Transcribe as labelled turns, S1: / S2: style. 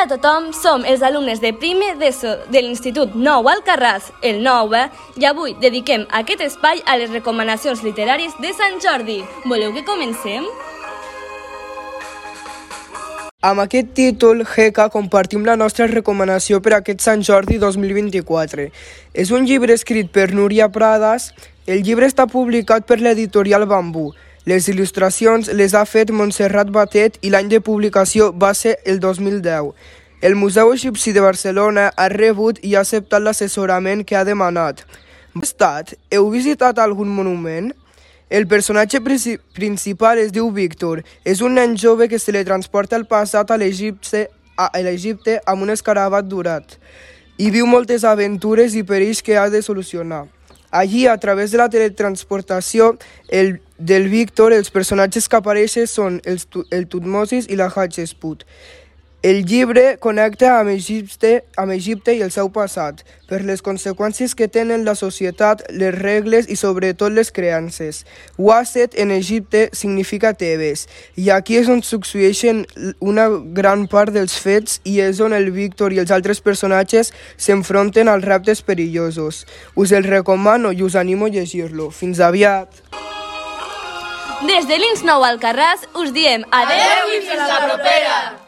S1: a tothom, som els alumnes de primer d'ESO de l'Institut Nou Alcarràs, el 9, i avui dediquem aquest espai a les recomanacions literàries de Sant Jordi. Voleu que comencem?
S2: Amb aquest títol, GECA, compartim la nostra recomanació per a aquest Sant Jordi 2024. És un llibre escrit per Núria Pradas. El llibre està publicat per l'editorial Bambú. Les il·lustracions les ha fet Montserrat Batet i l'any de publicació va ser el 2010. El Museu Egipci de Barcelona ha rebut i ha acceptat l'assessorament que ha demanat. Heu visitat algun monument? El personatge principal es diu Víctor. És un nen jove que se li transporta al passat a l'Egipte amb un escarabat dorat. Hi viu moltes aventures i perills que ha de solucionar. Allí, a través de la teletransportació del Víctor, els personatges que apareixen són el Tutmosis i la Hatshepsut. El llibre connecta amb Egipte i el seu passat, per les conseqüències que tenen la societat, les regles i sobretot les creences. Waset en Egipte significa Tebes, i aquí és on succeeixen una gran part dels fets i és on el Víctor i els altres personatges s'enfronten als reptes perillosos. Us el recomano i us animo a llegir-lo. Fins aviat!
S1: Des de l'Ins Nou Alcarràs us diem adeu i fins la propera!